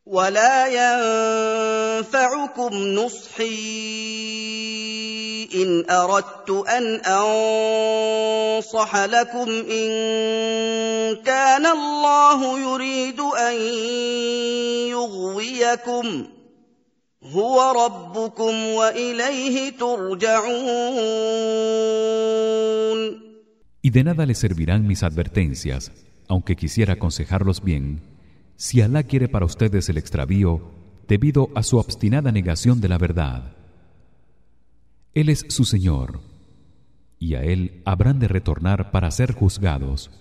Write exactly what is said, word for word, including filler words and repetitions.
ولا ينفعكم نصحي إن أردت أن أنصح لكم إن كان الله يريد أن يغويكم هو ربكم وإليه ترجعون. Y de nada les servirán mis advertencias, aunque quisiera aconsejarlos bien, si Alá quiere para ustedes el extravío debido a su obstinada negación de la verdad. Él es su Señor, y a él habrán de retornar para ser juzgados.